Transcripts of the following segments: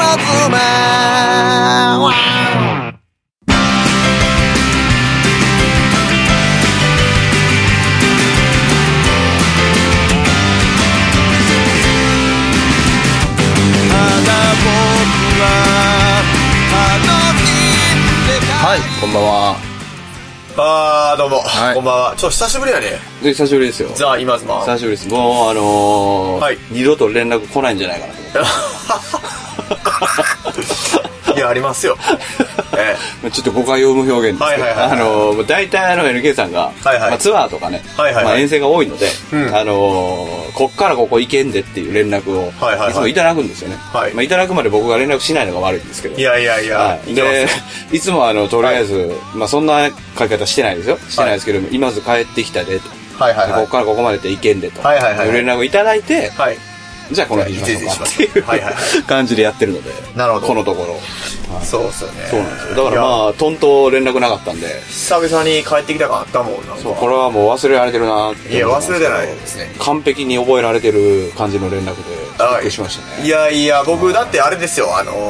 はい、こんばんは。 どうも、 はい、 こんばんは。久しぶりやね。 久しぶりですよ。 ザ・今妻。 久しぶりです。もうはい、 二度と連絡来ないんじゃないかなと思って。 いや、ありますよ。 ちょっと誤解を生む表現ですけど、大体NK さんが、ツアーとかね、遠征が多いので、こっからここ行けんでっていう連絡を、いつもいただくんですよね。いただくまで僕が連絡しないのが悪いんですけど。 いや。 で、いつもとりあえず、そんな書き方してないですよ。してないですけど、今ず帰ってきたでと。こっからここまでで行けんでと。いう連絡をいただいて、じゃあこの日にしましょうかっていう感じでやってるので、 なるほど。 このところ。 そうですよね。 そうなんですよ。だからとんと連絡なかったんで。 久々に帰ってきた感あったもんな。 そう、これはもう忘れられてるなって。 いや、忘れてないですね。 完璧に覚えられてる感じの連絡で、びっくりしましたね。 いや、僕だってあれですよ、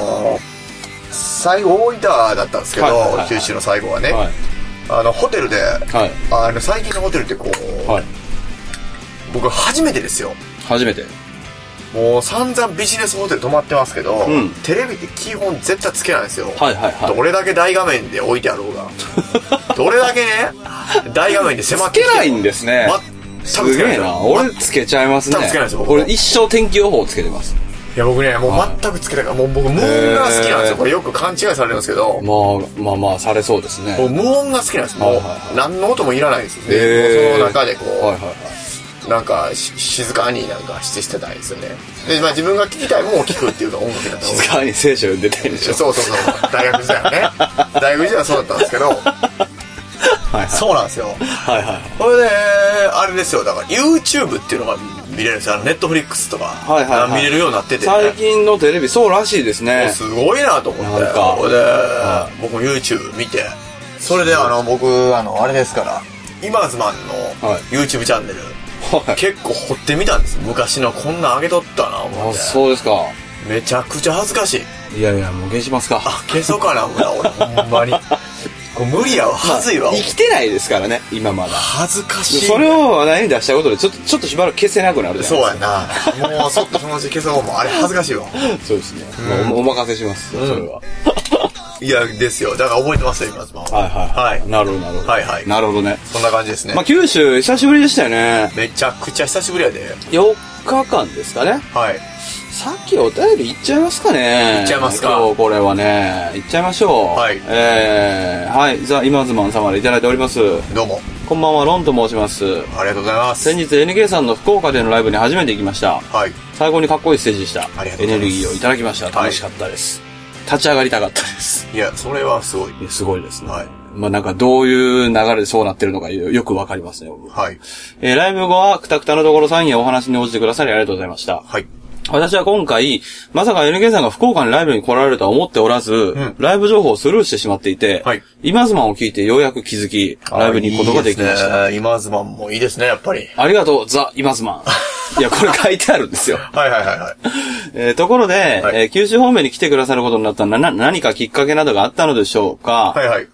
最後大分だったんですけど、九州の最後はね。ホテルで、最近のホテルってこう、僕初めてですよ。 初めて。 もう散々ビジネスホテル泊まってますけど、テレビって基本絶対つけないんですよ。どれだけ大画面で置いてあろうが。どれだけね、大画面で迫ってきて。 つけないんですね。 すげえな。 俺つけちゃいますね。 つけないですよ。 俺一生天気予報つけてます。 いや僕ね、もう全くつけないから、もう僕無音が好きなんですよ。これよく勘違いされるんですけど。 まあ、されそうですね。 無音が好きなんです。もう、何の音もいらないですよね。その中でこう、なんか静かになんかしてたいですよね。で、自分が聴きたいものを聴くっていうのが音楽だった。 静かに聖書読んでたいんでしょ。 そう。大学時代はね。大学時代はそうだったんですけど。そうなんですよ。これで、あれですよ。だから YouTube っていうのが見れるんですよ。Netflix とか見れるようになってて。 最近のテレビそうらしいですね。 すごいなと思って。これで、僕も YouTube 見て。それで僕、あれですから、今ズマンの YouTube チャンネル。結構掘ってみたんです。昔のこんなんあげとったな思って。 そうですか。 めちゃくちゃ恥ずかしい。 いや、もう消しますか。 消そうかな思った俺ほんまに。無理やわ、恥ずいわ。 生きてないですからね、今まだ。 恥ずかしい。 それを話題に出したことでちょっとしばらく消せなくなるじゃないですか。 そうやな。もうそっとそのうち消そうもあれ恥ずかしいわ。 そうですね。もうお任せします。それは。 いやですよ。だから覚えてますよ今ズマン。 なるほど。なるほどね。 そんな感じですね。 九州久しぶりでしたよね。 めちゃくちゃ久しぶりやで。 4日間ですかね。さっきお便りいっちゃいますかね。 いっちゃいますか。 今日これはね、いっちゃいましょう。ザ・今ズマン様でいただいております。 どうも。 こんばんは、ロンと申します。 ありがとうございます。 先日 NK さんの福岡でのライブに初めて行きました。最高にかっこいいステージでした。エネルギーをいただきました。楽しかったです。立ち上がりたかったです。 いや、それはすごい。 すごいですね。なんかどういう流れでそうなってるのかよくわかりますね。ライブ後はくたくたのところさんやお話に応じてくださりありがとうございました。私は今回、まさか NK さんが福岡にライブに来られるとは思っておらず、ライブ情報をスルーしてしまっていて、今ズマンを聞いてようやく気づき、ライブに行くことができました。 今ズマンもいいですね、やっぱり。 ありがとう、ザ・今ズマン。いや、これ書いてあるんですよ。ところで、九州方面に来てくださることになったのは何かきっかけなどがあったのでしょうか。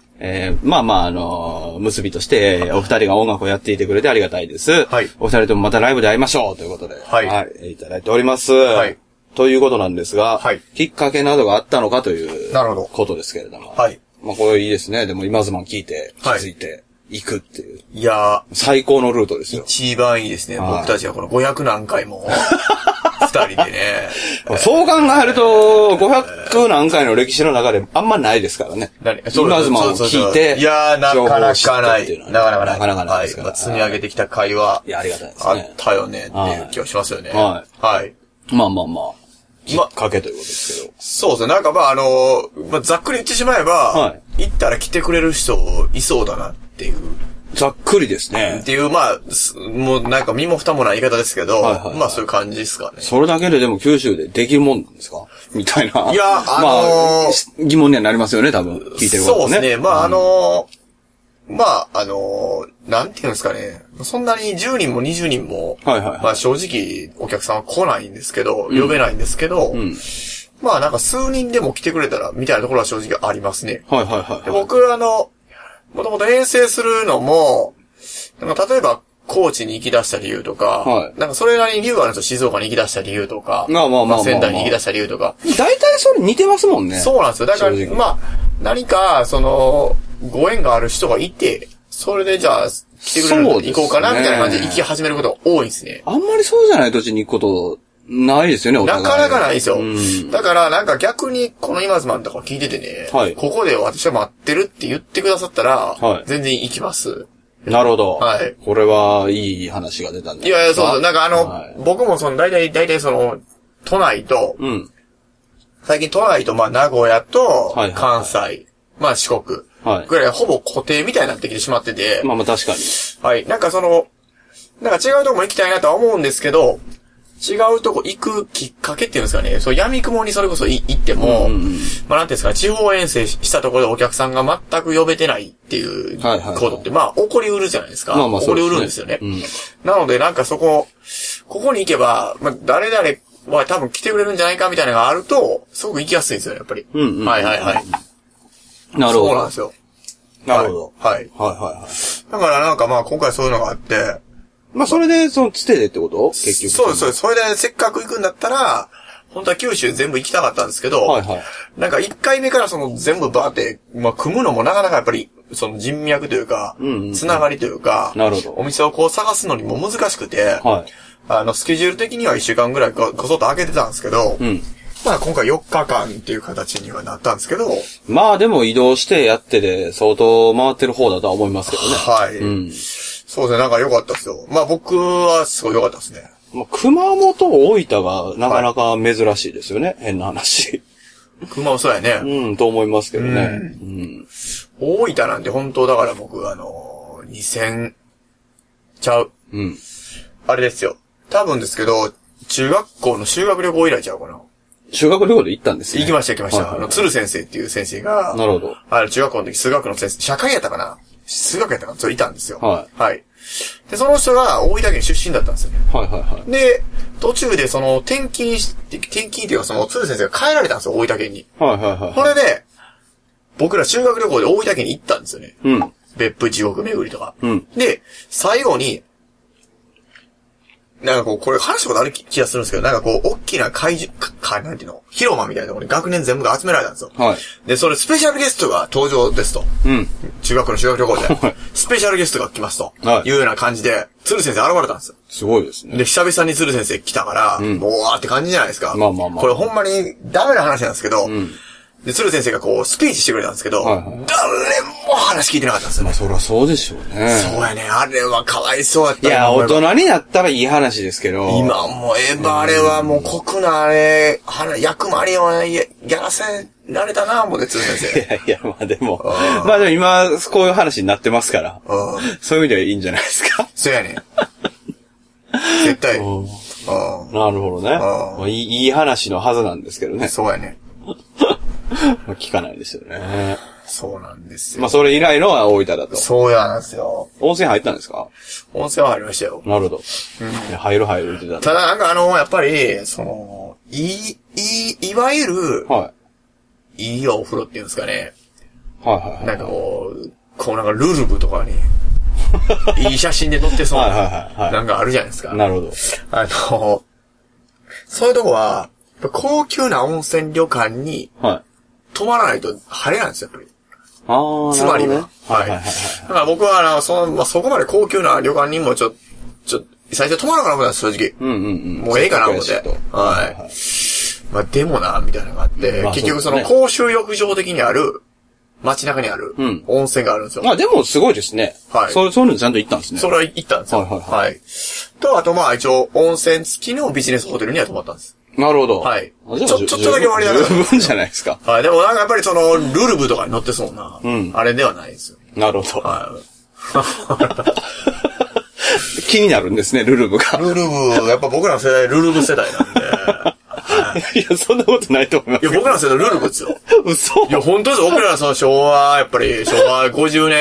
結びとして、お二人が音楽をやっていてくれてありがたいです。お二人ともまたライブで会いましょうということで、いただいております。ということなんですが、きっかけなどがあったのかということですけれども。これいいですね。でも今ズマン聞いて、気づいて、行くっていう。 いや最高のルートですよ。 一番いいですね。僕たちはこの500何回も、二人でね。 そう考えると、500何回の歴史の中であんまないですからね。今ズマンを聞いて、 いやなかなかない。なかなかないですから。 積み上げてきた回は、 いや、ありがたいですね。 あったよねっていう気はしますよね。 きっかけということですけど。 そうですね。なんかざっくり言ってしまえば、行ったら来てくれる人いそうだなっていう。 ざっくりですね。 っていう、もうなんか身も蓋もない言い方ですけど、そういう感じですかね。 それだけででも九州でできるもんなんですかみたいな。 いや、 疑問にはなりますよね、多分。聞いてる方ね。 そうですね。なんていうんですかね。そんなに10人も20人も、正直お客さんは来ないんですけど、呼べないんですけど、 まあなんか数人でも来てくれたら、みたいなところは正直ありますね。 はいはいはい。 で僕もともと遠征するのも、なんか例えば、高知に行き出した理由とか、はい、なんかそれなりに理由があるんですよ。静岡に行き出した理由とか、仙台に行き出した理由とか。 大体それ似てますもんね。 そうなんですよ。だから、まあ、何か、ご縁がある人がいて、それでじゃあ、来てくれるので行こうかな、みたいな感じで行き始めることが多いですね。 あんまりそうじゃない土地に行くこと、ないですよね、お互い。 なかなかないですよ。だからなんか逆にこの今ズマンとか聞いててね、はい、ここで私は待ってるって言ってくださったら、はい、全然行きます。 なるほど。 はい。 これはいい話が出たんだ。 いやいや、そうそう。なんかはい、僕も大体都内と、うん、最近都内と名古屋と、関西、はいはいはい、四国、はい、ぐらいほぼ固定みたいになってきてしまってて。 まあ確かに。 はい。なんかなんか違うとこも行きたいなとは思うんですけど、違うとこ行くきっかけっていうんですかね。闇雲にそれこそ行っても、まあなんていうんですか、地方遠征したところでお客さんが全く呼べてないっていうことって、まあ起こりうるじゃないですか。まあ起こりうるんですよね。なのでなんかここに行けば、まあ誰々は多分来てくれるんじゃないかみたいなのがあると、すごく行きやすいんですよね、やっぱり。はいはいはい。 なるほど。 そうなんですよ。 なるほど。 はい。はいはいはい。だからなんかまあ今回そういうのがあって、 まあ、それで、つてでってこと結局。 そうです、そうです。それで、せっかく行くんだったら、本当は九州全部行きたかったんですけど、はいはい。なんか1回目から全部バーって、まあ、組むのもなかなかやっぱり、人脈というか、つながりというか、 なるほど。 お店を探すのにも難しくて、はい。スケジュール的には1週間ぐらいこそっと開けてたんですけど、うん。まあ、今回4日間っていう形にはなったんですけど、 まあ、でも移動してやってで、相当回ってる方だとは思いますけどね。 はい。うん。そうですね、なんか良かったですよ。まあ僕はすごい良かったですね。 まあ、熊本、大分がなかなか珍しいですよね、はい、変な話。 熊本そうやね。 うん、と思いますけどね。うん。 大分なんて本当だから僕2000ちゃう。うん。あれですよ。多分ですけど、中学校の修学旅行以来ちゃうかな。 修学旅行で行ったんですね。 行きました行きました。はいはい、鶴先生っていう先生が、 なるほど。 中学校の時数学の先生、社会やったかな数学やったかなそれいたんですよ。はい。はい。で、その人が大分県出身だったんですよね。はいはいはい。で、途中で転勤っていうか鶴先生が帰られたんですよ、大分県に。はいはいはい。これで、僕ら修学旅行で大分県に行ったんですよね。うん。別府地獄巡りとか。うん。で、最後に、なんかこれ話したことある気がするんですけど、なんか大きななんていうの、広間みたいなところに学年全部が集められたんですよ。はい。で、それスペシャルゲストが登場ですと。うん。中学の修学旅行で。スペシャルゲストが来ますと。はい。いうような感じで、鶴先生現れたんですよ。 すごいですね。 で、久々に鶴先生来たから、もうわーって感じじゃないですか。まあまあまあ。これほんまにダメな話なんですけど、うん。で、鶴先生がスピーチしてくれたんですけど、はいはい、誰も話聞いてなかったんですよね。 まあそりゃそうでしょうね。 そうやね。あれはかわいそうやった。 いや、大人になったらいい話ですけど。 今もあれはもう酷な役回りをやらせられたな、もうね、鶴先生。いや、まあでも、まあでも今、こういう話になってますから、そういう意味ではいいんじゃないですか。 そうやね。絶対。なるほどね。まあ、いい話のはずなんですけどね。 そうやね。 まあ聞かないですよね。 そうなんですよ。 まあそれ以来のは大分だと。 そうなんですよ。 温泉入ったんですか？ 温泉は入りましたよ。 なるほど。うん、入る言ってた。 ただなんかやっぱり、いわゆる、はい。いいお風呂っていうんですかね。はいはいはい。なんかなんかルルブとかに、いい写真で撮ってそうな、はい、なんかあるじゃないですか。 なるほど。 そういうとこは、高級な温泉旅館に、泊まらないと入れないんですよ、やっぱり。ああ、つまりは。はい。だから僕は、そこまで高級な旅館にも最初泊まらなかったんです、正直。もうええかな、思って。はい。まあ、でもな、みたいなのがあって、結局公衆浴場的にある、街中にある、温泉があるんですよ。 まあでもすごいですね。はい。そういうのちゃんと行ったんですね。 それは行ったんですよ。はい。と、あとまあ一応、温泉付きのビジネスホテルには泊まったんです。 なるほど。 はい。ちょっとだけ割りながら。 十分じゃないですか。 はい。でもなんかやっぱりルルブとかに乗ってそうな、あれではないですよ。 なるほど。はい。気になるんですね、ルルブが。 ルルブ、やっぱ僕らの世代、ルルブ世代なんで。 いや、そんなことないと思います。 いや、僕らの世代、ルルブですよ。 嘘？ いや、本当ですよ。僕らの昭和50年、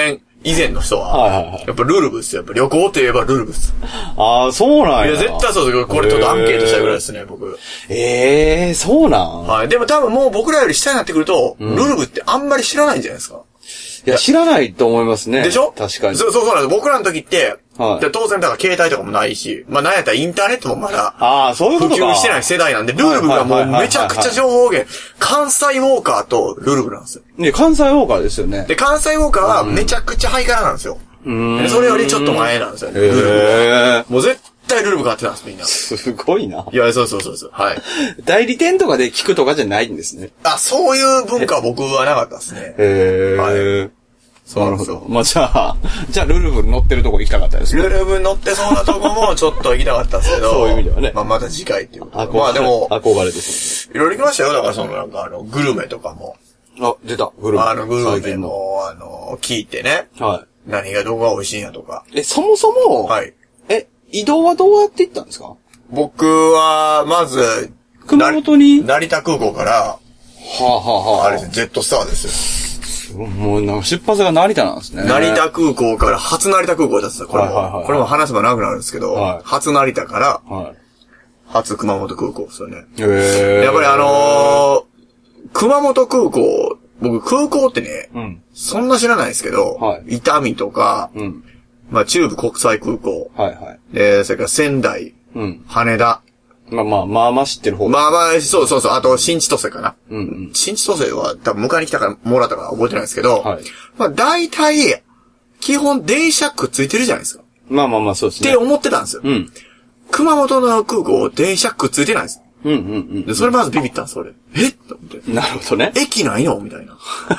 以前の人は、やっぱルルブっすよ。やっぱ旅行といえばルルブっす。 ああ、そうなんや。 いや、絶対そうです。これちょっとアンケートしたいぐらいですね、僕。 そうなん。 はい。でも多分もう僕らより下になってくると、ルルブってあんまり知らないんじゃないですか。 いや、知らないと思いますね。 でしょ？ 確かに。 そうなんです。僕らの時って、当然だから携帯とかもないし、まあなんやったらインターネットもまだ、 そういうことか。 普及してない世代なんで、ルルブがもうめちゃくちゃ情報源、関西ウォーカーとルルブなんですよ。 ね、関西ウォーカーですよね。 で、関西ウォーカーはめちゃくちゃハイカラなんですよ。それよりちょっと前なんですよね。ルルブ。もう絶対ルルブ買ってたんです、みんな。 すごいな。 いや、そう。はい。 代理店とかで聞くとかじゃないんですね。 そういう文化は僕はなかったですね。はい。 なるほど。まあ、じゃあ、ルルブに乗ってるとこ行きたかったですね。 ルルブに乗ってそうなとこもちょっと行きたかったですけど。 そういう意味ではね。 まあ、また次回っていうか。まあでも、 憧れですね。いろいろ行きましたよ。だからなんかグルメとかも。 出た、グルメ。 グルメも、聞いてね。はい。何がどこが美味しいんやとか。 そもそも、はい。移動はどうやって行ったんですか？ 僕は、まず、 熊本に成田空港から、あれですね、ジェットスターですよ。 もうなんか出発が成田なんですね。 成田空港から初成田空港だった。これも話せば長くなるんですけど、初成田から、初熊本空港ですよね。やっぱり熊本空港、僕空港ってね、そんな知らないですけど、伊丹とか、まあ中部国際空港、それから仙台、羽田、 まあ知ってる方。 そう。あと、新千歳かな。新千歳は多分迎えに来たからもらったから覚えてないですけど、まあ大体、基本電車くっついてるじゃないですか。 まあそうですね。 って思ってたんですよ。熊本の空港、電車くっついてないんです。で、それまずビビったんです、俺。と思って。 なるほどね。 駅ないのみたいな。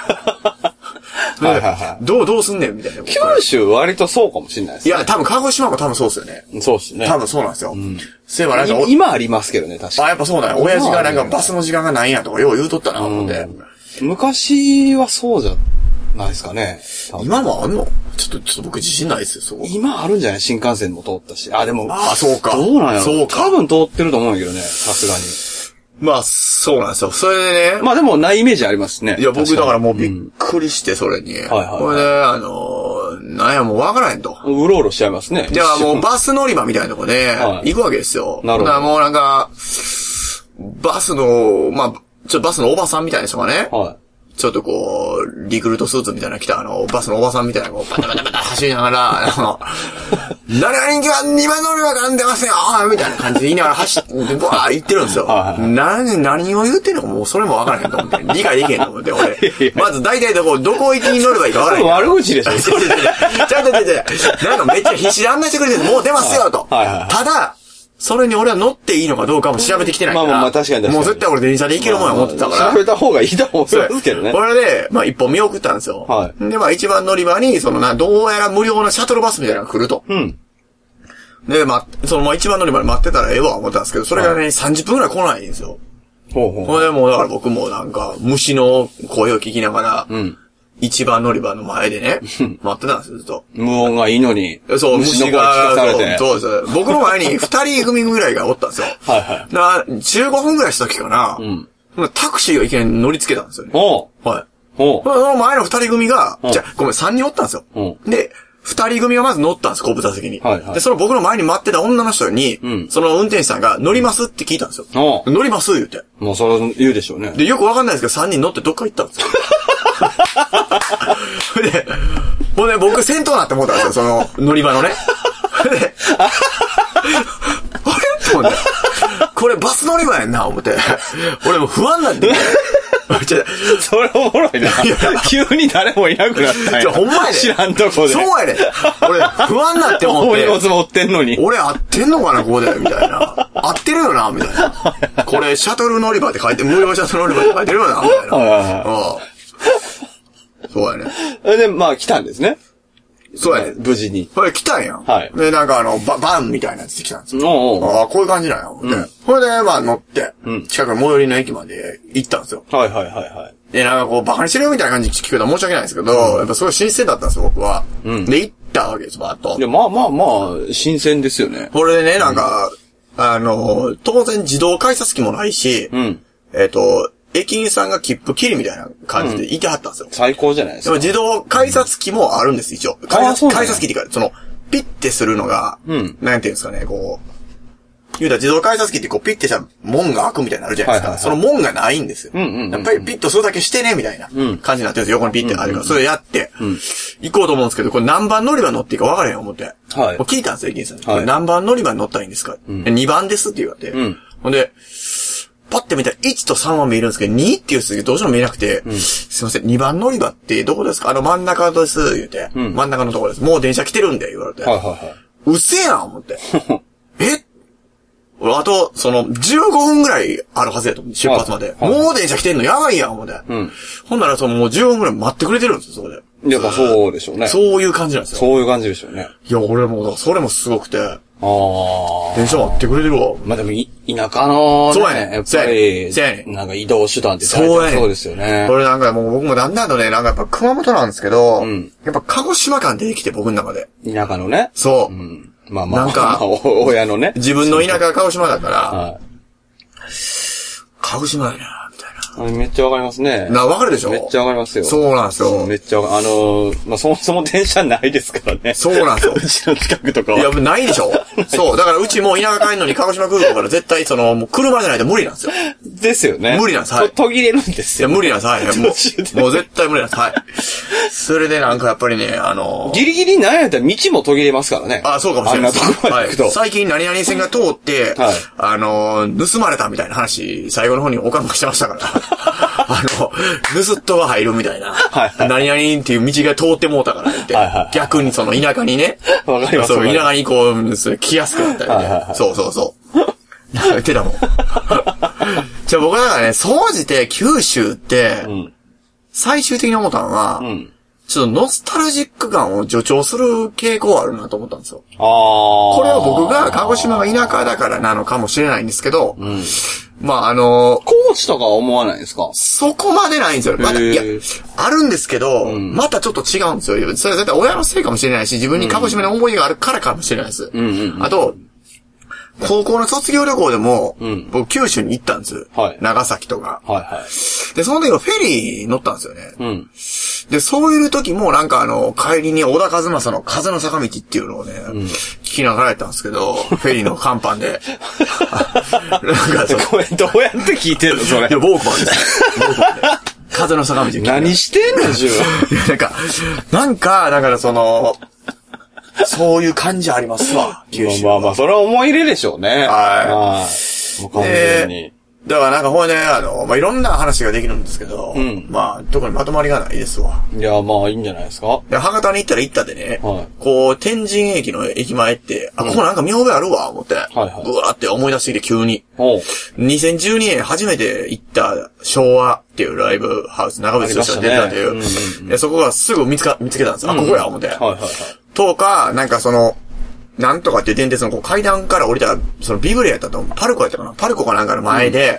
どうすんねんみたいな。 九州割とそうかもしれないですね。いや、多分鹿児島も多分そうですよね。 そうですね。 多分そうなんですよ。そういえばなんか今ありますけどね、確かに。 やっぱそうだよ。親父がなんかバスの時間がないんやとかよう言うとったな、思って。 昔はそうじゃないですかね。 今もあんの？ちょっと僕自信ないですよ、そこ。 今あるんじゃない？新幹線も通ったし。でも。 そうか。 どうなんやろ？そうか。多分通ってると思うんやけどね、さすがに。 まあ、そうなんですよ。それでね。 まあでもないイメージありますね。 いや、僕だからもうびっくりして、それに。これで、なんや、もうわからへんと。 うろうろしちゃいますね。 じゃあもうバス乗り場みたいなとこで、行くわけですよ。なるほど。だからもうなんか、バスの、まあ、バスのおばさんみたいな人がね。ちょっとこう、リクルートスーツみたいな着たバスのおばさんみたいな、こう、バタバタ走りながら、何々が2番乗り場がんでますよみたいな感じで言いながら走って、行ってるんですよ。何を言ってんのかもうそれもわからへんと思って。理解できへんと思って、俺。まず大体どこ行きに乗ればいいかわからへん。 悪口でしょ。 ちゃんとなんかめっちゃ必死で案内してくれてる。もう出ますよと。ただ、それに俺は乗っていいのかどうかも調べてきてないから。 まあ確かに。 もう絶対俺電車で行けるもんや思ってたから。 調べた方がいいと思うんですけどね。 これで、まあ一本見送ったんですよ。で、まあ一番乗り場に、どうやら無料なシャトルバスみたいなのが来ると。で、一番乗り場に待ってたらええわ思ったんですけど、それがね、30分くらい来ないんですよ。ほれでもうだから僕もなんか、虫の声を聞きながら、一番乗り場の前でね、待ってたんですよ、ずっと。 無音がいいのに。 そう、虫が、そうです。僕の前に2人組ぐらいがおったんですよ。15分ぐらいした時かな、タクシーがいきなり乗り付けたんですよね。その前の2人組が、ごめん、3人おったんですよ。で、2人組がまず乗ったんです、後部座席に。で、その僕の前に待ってた女の人に、その運転手さんが乗りますって聞いたんですよ。乗ります言うて。 もうそれ言うでしょうね。 で、よくわかんないですけど、3人乗ってどっか行ったんですよ。で、もうね、僕先頭なって思ったんですよ、その乗り場のね。で、と思って、これバス乗り場やんな、思って。俺もう不安なんで、 それおもろいな。急に誰もいなくなったんや。 ほんまやで。 知らんとこで。 そうやで。俺、不安なって思って。 荷物持ってんのに。 俺合ってんのかな、ここで、みたいな。合ってるよな、みたいな。これ、シャトル乗り場って書いて、無料シャトル乗り場って書いてるよな、みたいな。そうやね。 で、まあ来たんですね。 そうやね。 無事に。 これ来たんや。で、なんかバンみたいなやつで来たんですよ。こういう感じなんや。これで、まあ乗って、近くの最寄りの駅まで行ったんですよ。で、なんかこう、バカにしてるみたいな感じで聞くと申し訳ないんですけど、やっぱすごい新鮮だったんですよ、僕は。で、行ったわけです、バーッと。 いや、まあ、新鮮ですよね。 これでね、なんか、当然自動改札機もないし、 駅員さんが切符切りみたいな感じでいてはったんですよ。 最高じゃないですか。 でも自動改札機もあるんです、一応。改札機っていうか、ピッてするのが、なんていうんですかね、こう、言うたら自動改札機ってこうピッてしたら門が開くみたいになるじゃないですか。その門がないんですよ。やっぱりピッとそれだけしてね、みたいな感じになってるんですよ。横にピッてあるから。それやって、行こうと思うんですけど、これ何番乗り場乗っていいか分からへん思って。もう聞いたんですよ、駅員さんに。これ何番乗り場に乗ったらいいんですか ?2 番ですって言われて。ほんで、パッて見たら1と3は見えるんですけど、2っていう数字どうしても見えなくて、すいません、2番乗り場ってどこですか真ん中です、言うて。真ん中のところです。もう電車来てるんで、言われて。うっせえな、思って。あと、15分ぐらいあるはずやと、出発まで。もう電車来てんのやばいやん、思って。ほんなら、もう15分ぐらい待ってくれてるんですよ、そこで。 やっぱそうでしょうね。 そういう感じなんですよ。 そういう感じでしょうね。 いや、俺も、それもすごくて。電車待ってくれてるわ。 まあでも、田舎の、 そうやね。 やっぱり、なんか移動手段ってそうやね。 そうですよね。 これなんかもう僕もだんだんとね、なんかやっぱ熊本なんですけど、やっぱ鹿児島感出てきて、僕の中で。 田舎のね。 そう。 まあまあ、 なんか、 親のね。 自分の田舎が鹿児島だから、鹿児島やな、みたいな。 めっちゃわかりますね。 わかるでしょ？ めっちゃわかりますよ。 そうなんですよ。 めっちゃまあ、そもそも電車ないですからね。 そうなんですよ。 うちの近くとかは。 いや、ないでしょ？そう。だからうちも田舎帰るのに鹿児島空港から絶対もう車じゃないと無理なんですよ。 ですよね。 無理なんです。はい。 途切れるんですよ。 いや、無理なんです。はい。もう絶対無理なんです。はい。それでなんかやっぱりね、 ギリギリなんやったら道も途切れますからね。 あ、そうかもしれないです。 あんなとこまで行くと。 はい。最近何々線が通って、盗まれたみたいな話、最後の方におかんがしてましたから。盗っ人が入るみたいな。何々っていう道が通ってもうたからって。逆に田舎にね。 わかります。 そう、田舎にこう、来やすくなったりね。そうそうそう。言ってたもん。じゃあ僕はね、総じて九州って、最終的に思ったのは、ちょっとノスタルジック感を助長する傾向あるなと思ったんですよ。これは僕が鹿児島が田舎だからなのかもしれないんですけど、まあ高知とかは思わないですか？ そこまでないんですよ。まだ、いや、あるんですけど、またちょっと違うんですよ。それは絶対親のせいかもしれないし、自分に鹿児島に思いがあるからかもしれないです。あと、高校の卒業旅行でも、僕九州に行ったんです。長崎とか。で、その時はフェリー乗ったんですよね。で、そういう時もなんか帰りに小田和正の風の坂道っていうのをね、聞きながらやったんですけど、フェリーの甲板で。なんかこれどうやって聞いてんのそれ。 いや、ウォークマンです。風の坂道。 何してんの自分。 なんか、だからそういう感じありますわ。 まあ、それは思い入れでしょうね。もう完全に。 だからなんかまあ、いろんな話ができるんですけど、まあ、特にまとまりがないですわ。 いや、まあ、いいんじゃないですか。 博多に行ったら行ったでね、こう、天神駅の駅前って、ここなんか見覚えあるわ、思って、ぶわーって思い出してきて急に。2012年初めて行った昭和っていうライブハウス、長渕剛が出たっていう、そこがすぐ見つけたんです。ここや、思って。とか、なんかなんとかっていう電鉄の階段から降りたら、ビブレやったと思う。パルコやったかな？パルコかなんかの前で、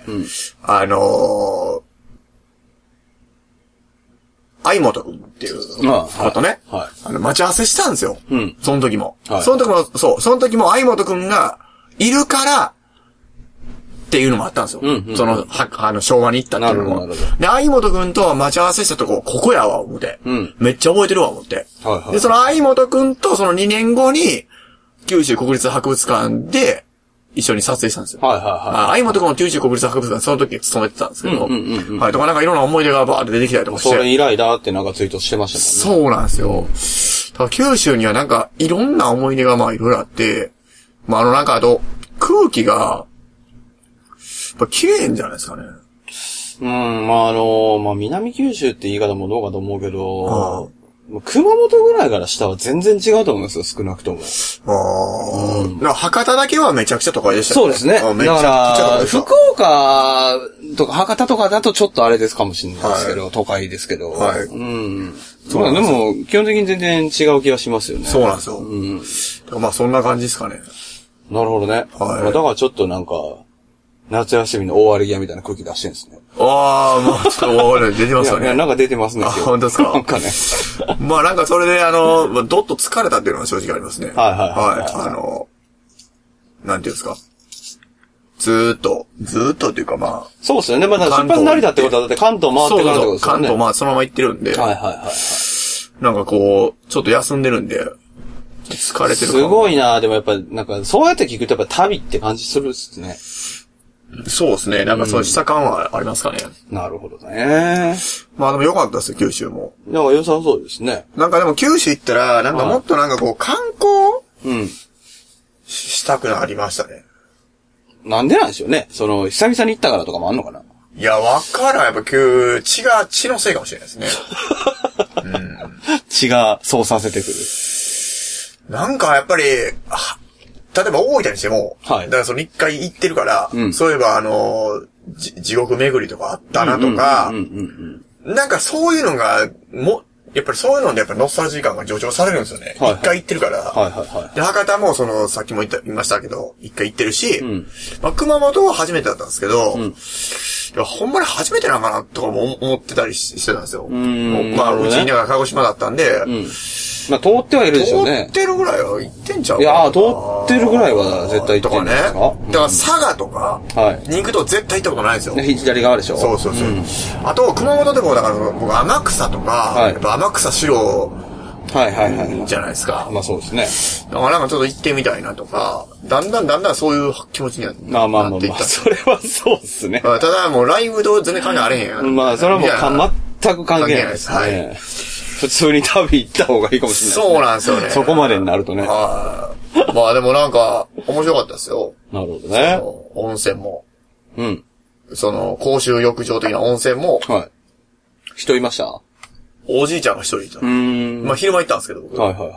相本くんっていうことね。待ち合わせしたんですよ。その時も。その時も相本くんがいるから、っていうのもあったんですよ。昭和に行ったっていうのも。で、相本くんと待ち合わせしたとここやわ、思って。めっちゃ覚えてるわ、思って。で、その相本くんと2年後に、九州国立博物館で一緒に撮影したんですよ。相本くんの九州国立博物館その時勤めてたんですけど、とかなんかいろんな思い出がバーって出てきたりとかして。 それ以来だってなんかツイートしてましたもんね。そうなんですよ。ただ九州にはなんかいろんな思い出がまあいろいろあって、まあなんかあと空気が、やっぱ綺麗んじゃないですかね。 まあ南九州って言い方もどうかと思うけど、熊本ぐらいから下は全然違うと思いますよ、少なくとも。 博多だけはめちゃくちゃ都会でしたね。 そうですね。だから、福岡とか博多とかだとちょっとあれですかもしれないですけど、都会ですけど。そうでも、基本的に全然違う気がしますよね。 そうなんですよ。まあそんな感じですかね。 なるほどね。だからちょっとなんか、夏休みの終わり際みたいな空気出してるんですね。 まあちょっと終わり出てますよね。 なんか出てますね。 本当ですか。 なんかね。 まあなんかそれでどっと疲れたっていうのは正直ありますね。なんていうんですか。 ずーっとっていうかまあ。 そうですよね。まあ、出発成田ってことはだって関東回ってからってことですよね。 関東まあそのまま行ってるんで。 はいはいはいはい。 なんかこう、ちょっと休んでるんで、疲れてるすごいな。でもやっぱ、なんか、そうやって聞くとやっぱ旅って感じするっすね。 そうですね。なんかそういう下感はありますかね。 なるほどね。 まあでも良かったですよ、九州も。 なんか良さそうですね。 なんかでも九州行ったら、なんかもっとなんかこう、観光したくなりましたね。 なんでなんでしょうね。久々に行ったからとかもあんのかな。 いや、わからん。やっぱ血のせいかもしれないですね。 血がそうさせてくる。 なんかやっぱり、例えば大分にしても、はい。だからその一回行ってるから、そういえば地獄巡りとかあったなとか、なんかそういうのが、やっぱりそういうのでやっぱノスタルジー感が助長されるんですよね。一回行ってるから。で、博多もさっきも言いましたけど、一回行ってるし、まあ熊本は初めてだったんですけど、いや、ほんまに初めてなんかなとかも思ってたりしてたんですよ。まあ、うちには鹿児島だったんで、 まあ、通ってはいるでしょうね。 通ってるぐらいは行ってんちゃうかな。 いや通ってるぐらいは絶対行ってんじゃないですか。 だから佐賀とかに行くと絶対行ったことないんですよ。 左側でしょ。 そう。あと、熊本でもだから僕天草とか、やっぱ天草白じゃないですか。 まあそうですね。だからなんかちょっと行ってみたいなとか、だんだんそういう気持ちになっていった。 まあ、それはそうですね。 ただもうライブと全然関係あれへんやん。 まあそれはもう全く関係ないですね。普通に旅行った方がいいかもしれない、 そうなんですよね。 そこまでになるとね。 まあでもなんか、面白かったですよ。 なるほどね。 温泉も。公衆浴場的な温泉も。 はい。人いました？ おじいちゃんが一人いた。まあ昼間行ったんですけど、僕。なんて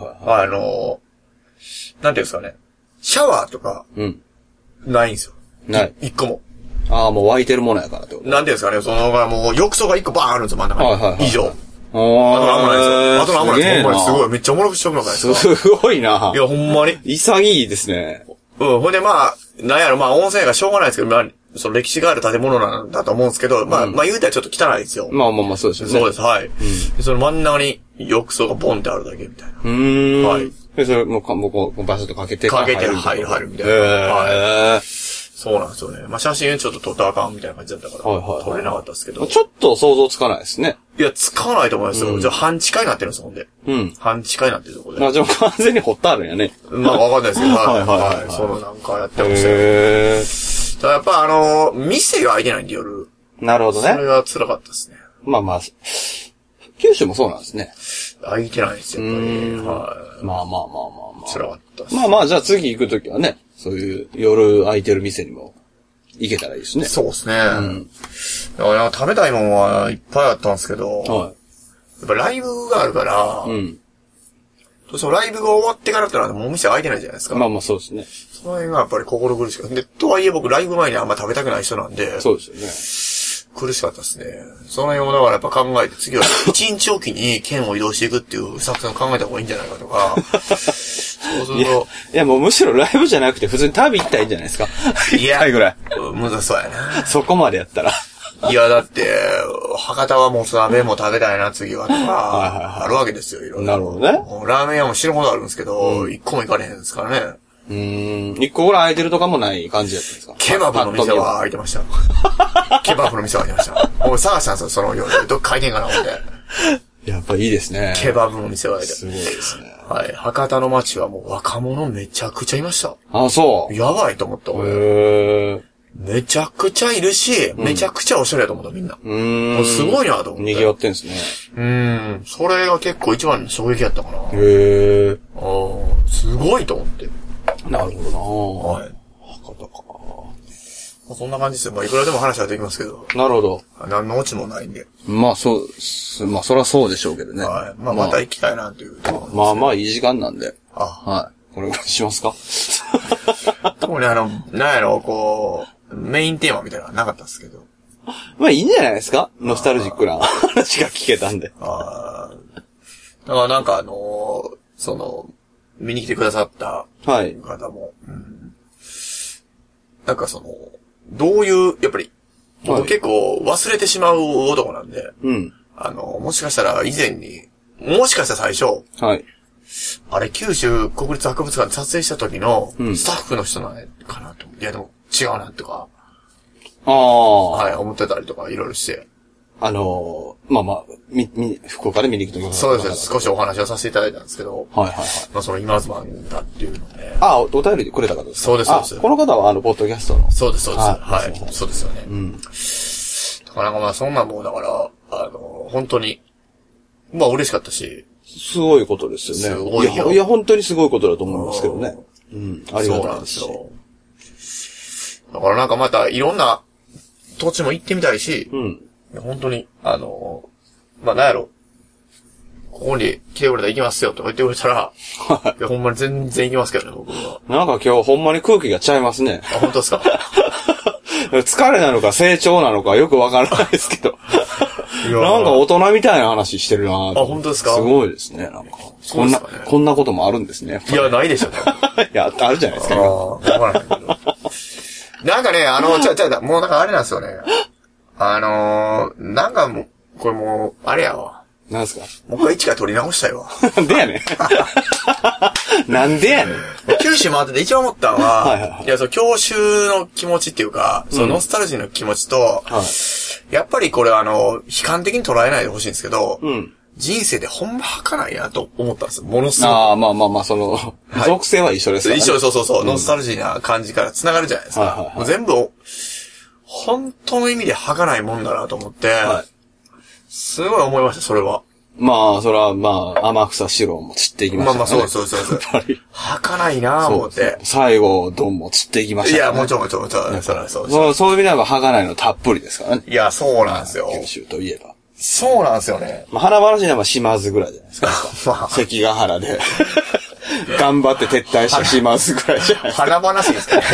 いうんですかね。シャワーとか、ないんですよ。 ない。 一個も。 ああ、もう湧いてるものやからってこと。 なんていうんですかね、もう浴槽が一個バーンあるんですよ、真ん中に。以上。あとなんもないですよ。あとなんもないです。ほんまにすごい。めっちゃおもろくしとくのかないですか。 すごいな。 いや、ほんまに。 潔いですね。 ほんでまあ、なんやろ、まあ温泉がしょうがないですけど、まあ、その歴史がある建物なんだと思うんですけど、まあ言うたらちょっと汚いですよ。 まあ、そうですよね。 そうです、はい。その真ん中に浴槽がボンってあるだけみたいな。はい。 で、それもうバシッとかけて入るみたいな。はい。そうなんですよね。まあ写真ちょっと撮ったらあかんみたいな感じだったから、撮れなかったですけど。 ちょっと想像つかないですね。 いや、つかないと思いますよ。じゃあ半地下になってるんです、ほんで。半地下になってるところで。 まあ、じゃあ完全に掘ってあるんやね。 まあわかんないですけど、はい。そのなんかやってましたよ。ただやっぱ店が開いてないんで夜。 なるほどね。 それが辛かったですね。 まあ、九州もそうなんですね。 開いてないですよ、やっぱり。はい。 まあ。 辛かったです。 まあ、じゃあ次行くときはね、そういう夜開いてる店にも行けたらいいですね。 そうですね。だから食べたいものはいっぱいあったんですけど、やっぱライブがあるから、ライブが終わってからってのはもうお店開いてないじゃないですか。 まあそうですね。 その辺がやっぱり心苦しくて。とはいえ僕ライブ前にあんま食べたくない人なんで。 そうですよね。 苦しかったですね。その辺をだからやっぱ考えて、次は1日おきに県を移動していくっていう作戦を考えた方がいいんじゃないかとか。そうすると。 いやもうむしろライブじゃなくて普通に旅行ったらいいんじゃないですか。 いや。1回ぐらい。むずそうやな。 そこまでやったら。 いや、だって、博多はもつ鍋も食べたいな、次はとか、あるわけですよ、いろいろ。 なるほどね。 ラーメン屋も死ぬほどあるんですけど、一個も行かれへんですからね。 一個ぐらい空いてるとかもない感じだったんですか？ ケバブの店は開いてました。ケバブの店は開いてました。俺探したんですよ、その夜。どっか開いてんかな、思って。 やっぱいいですね。 ケバブの店は開いてすごいですね。 はい。博多の街はもう若者めちゃくちゃいました。 あ、そう。 やばいと思った、俺。めちゃくちゃいるし、めちゃくちゃおしゃれだと思った、みんな。もうすごいなと思って。 賑わってんすね。 それが結構一番の衝撃やったかな。すごいと思って。 なるほどな。 はい。博多か。そんな感じですよ。まあ、いくらでも話はできますけど。 なるほど。 何のオチもないんで。 まあ、そらそうでしょうけどね。 はい。まあ、また行きたいなという。 まあ、いい時間なんで。 はい。 これぐらいしますか？ 特になんやろ、メインテーマみたいなのはなかったですけど。 まあ、いいんじゃないですか？ノスタルジックな話が聞けたんで。 だからなんか見に来てくださった方も、なんかどういう、やっぱり、僕結構忘れてしまう男なんで、もしかしたら以前に、もしかしたら最初、あれ九州国立博物館で撮影した時のスタッフの人なんかなと。いやでも、 違うなとか、 はい、 思ってたりとかいろいろして。 まあまあ、福岡で見に行くときそうです。少しお話をさせていただいたんですけど。 はいはいはい。 まあその今ズマンだっていうので。 お便りくれた方ですか？ そうです、そうです。 この方はポッドキャストの。 そうです、そうです。はい。そうですよね。 うん。 だからまあそんなもんだから、本当に、まあ嬉しかったし。 すごいことですよね。すごいよ。いや、本当にすごいことだと思いますけどね。うん。ありがたいですし。そうなんですよ。だからなんかまたいろんな土地も行ってみたいし、 うん。 本当に、まあ、なんやろ。ここに来てくれたら行きますよとか言ってくれたら、いや、ほんまに全然行きますけどね、僕は。 なんか今日ほんまに空気がちゃいますね。 本当ですか？ 疲れなのか成長なのかよくわからないですけど。なんか大人みたいな話してるなぁ。 本当ですか？ すごいですね、なんか。こんなこともあるんですね。 いや、ないでしょ、 いや、あるじゃないですか。 わからないけど。なんかね、もうなんかあれなんですよね。なんかもう、これもう、あれやわ。 なんすか？ もう一回一から取り直したいわ。 なんでやねん。なんでやねん。 九州回ってて一番思ったのは、いや、郷愁の気持ちっていうか、そのノスタルジーの気持ちと、やっぱりこれ悲観的に捉えないでほしいんですけど、人生でほんま儚いなと思ったんですよ。ものすごく。 まあ、属性は一緒ですからね。 一緒、そう。ノスタルジーな感じから繋がるじゃないですか。もう全部、本当の意味で儚いもんだなと思って、すごい思いました、それは。 まあ、それはまあ、天草四郎も散っていきましたね。 まあ、そう。やっぱり。儚いなぁ、思って。 最後、ドンも散っていきましたね。 いや、もちろん、そういう意味では儚いのたっぷりですからね。 いや、そうなんですよ。 九州といえば。 そうなんですよね。 まあ、華々しいのは島津ぐらいじゃないですか。関ヶ原で。頑張って撤退した島津ぐらいじゃないですか。 華々しいですかね。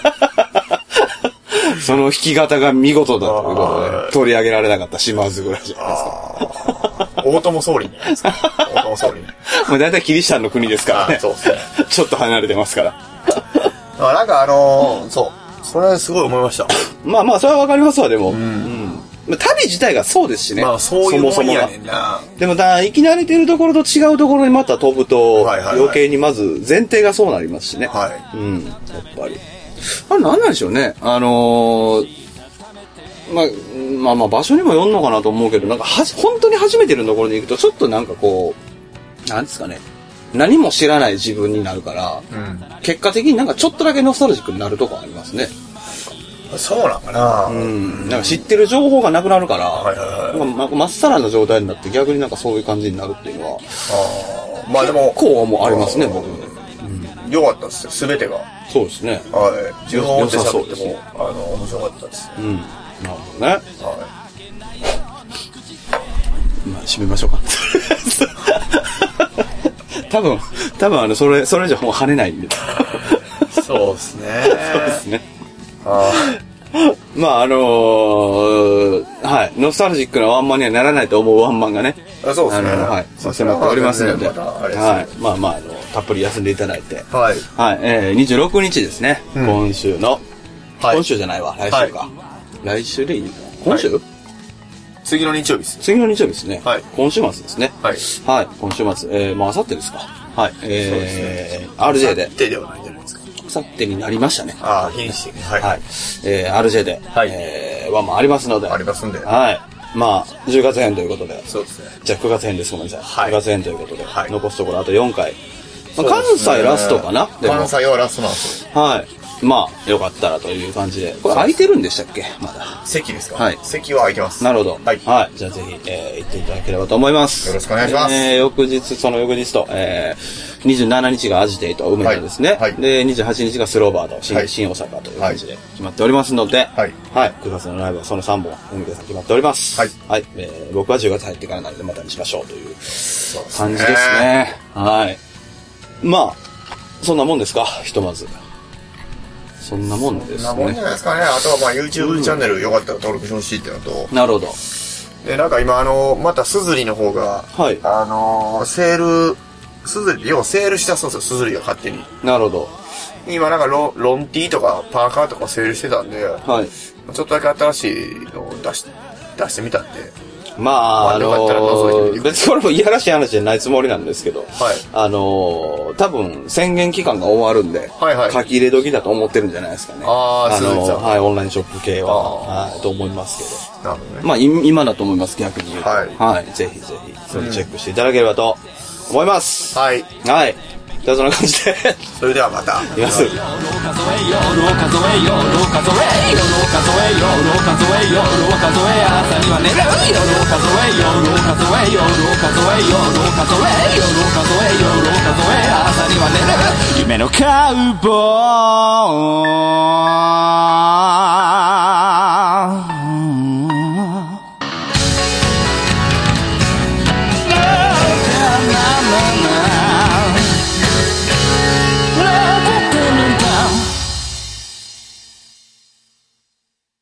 その弾き方が見事だということで、取り上げられなかった島津ぐらいじゃないですか。 大友総理じゃないですか。大友総理。 まあ大体キリシタンの国ですからね。 そうですね。 ちょっと離れてますから。 なんかそう。それはすごい思いました。 まあ、それはわかりますわ、でも。旅自体がそうですしね。 まあ、そういうもんやねんな。 でも生き慣れてるところと違うところにまた飛ぶと、余計にまず前提がそうなりますしね。やっぱり。あれなんなんでしょうね。まあ場所にもよんのかなと思うけど、なんか本当に初めてのところに行くと、ちょっとなんかこう、なんですかね。何も知らない自分になるから、結果的になんかちょっとだけノスタルジックになるとこありますね。 そうなんかな。 なんか知ってる情報がなくなるから、まっさらな状態になって逆になんかそういう感じになるっていうのは、 まあでも、 結構もありますね、僕。 良かったですよ、すべてが。 そうですね。 自分をって喋っても、面白かったです。 なるほどね。まあ、締めましょうか。多分それじゃもう跳ねないんで。 そうですね。 そうですね。まあはい。ノスタルジックなワンマンにはならないと思うワンマンがね。 そうですね。 はい。迫っておりますので。はい。まあ、たっぷり休んでいただいて。 はい。 はい。26日ですね。今週の。今週じゃないわ。来週か。来週でいいの？今週？ 次の日曜日です。 次の日曜日ですね。 はい。 今週末ですね。 はい。 はい。今週末。もう明後日ですか。はい。RJ で。 明後日ではないんじゃないですか。 明後日になりましたね。 日にして。はい。 RJ で。はい。ワンマンありますので。 ありますんで。 はい。まあ、10月編ということで。 そうですね。 じゃあ9月編です。ごめんなさい。 はい。 9月編ということで。 はい。 残すところあと4回。まあ、関西ラストかな？ 関西はラストなんですよ。 はい。まあ、よかったらという感じで。これ空いてるんでしたっけ？まだ。 席ですか？ はい。 席は空いてます。 なるほど。 はい。 はい。じゃあぜひ、行っていただければと思います。 よろしくお願いします。 その翌日と、27日がアジテイト、梅田ですね。はい。で、28日がスローバード、新大阪という感じで決まっておりますので、はい。はい。9月のライブはその3本、梅田さん決まっております。はい。はい。僕は10月入ってからなのでまたにしましょうという感じですね。はい。まあ、そんなもんですか、ひとまず。そんなもんですね。 そんなもんじゃないですかね。あとはまあ YouTube チャンネルよかったら登録してほしいっていうのと。 なるほど。 で、なんか今またスズリの方が、はい。セール、スズリで要はセールしたそうですよ、スズリが勝手に。 なるほど。 今なんかロンティーとかパーカーとかセールしてたんで、はい。ちょっとだけ新しいのを出してみたんで。 まあ、別にこれもいやらしい話じゃないつもりなんですけど、はい、多分宣言期間が終わるんで、はいはい、書き入れ時だと思ってるんじゃないですかね。はい、オンラインショップ系は、はい、と思いますけど。なるほどね。まあ、今だと思います、逆に言うと。はい。はい、ぜひぜひ、それチェックしていただければと思います。はい。はい。じゃあそんな感じでそれではまたいます。夢のカウボーイ